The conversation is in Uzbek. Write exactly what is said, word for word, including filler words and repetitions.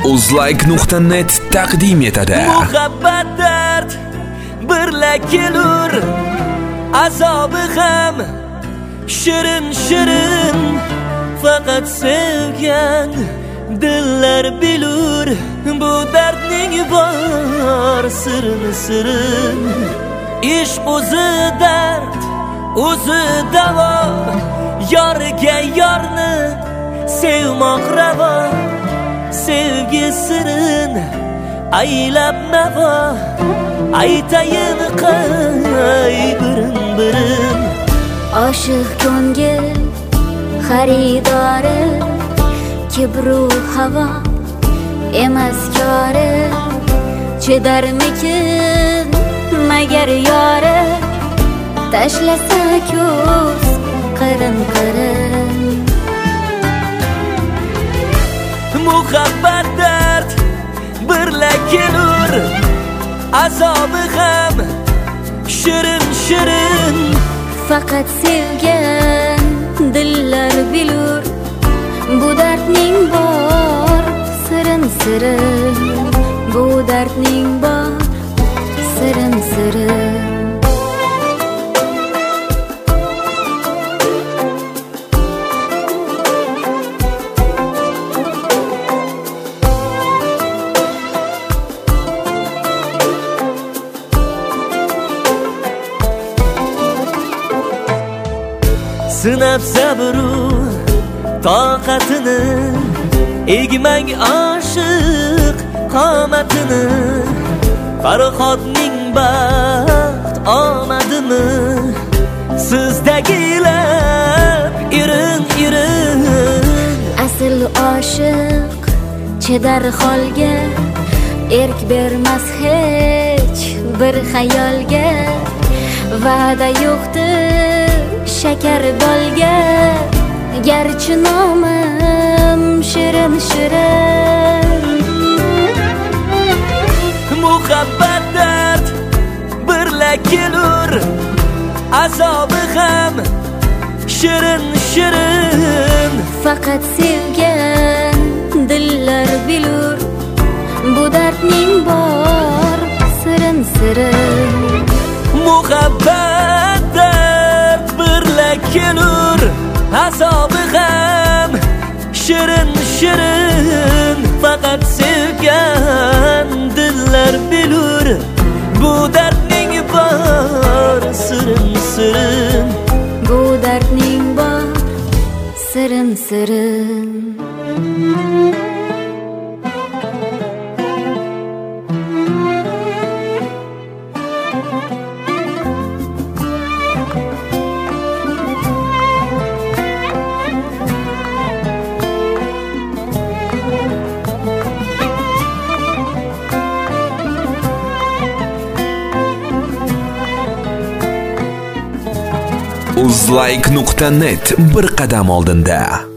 uzlike nuqta net taqdim etadi. Muhabbat dard birla kelur, azobi ham shirin shirin. Faqat sevgan dillar bilur, bu dardning bor sirini sirin. Ishq o'zi dard, o'zi davo, yorga yorni sevmoq ravo. Sevgi sirin aylab navo, aytayin qay birin birin. Oshiq ko'ngil xaridori, kibru havo emas kori. Chidarmikin magar yori, tashlasa ko'z qirin qirin. Muhabbat dard birla kelur, azobi ham shirin shirin. Faqat sevgan dillar bilur, bu dardning bor sirin sirin. Bu dardning bor sirin sirin. Sinab sabru toqatini, egmang oshiq qomatini. Farhodning baxt omadimi, sizdagilar irin irin. Asl oshiq chidar holga, erk bermas hech bir xayolga. Va'da yo'qdir shakar bolga, garchi nomim shirin shirin. Muhabbat dard birla kelur, azobi ham shirin shirin. Faqat sevgan dillar bilur, bu dardning bor sirin sirin. Muhabbat dard birla kelur, azobi ham shirin shirin. Faqat sevgan dillar bilur, bu dardning bor sirin sirin. Bu dardning bor sirin sirin. uzlike nuqta net bir qadam oldinda.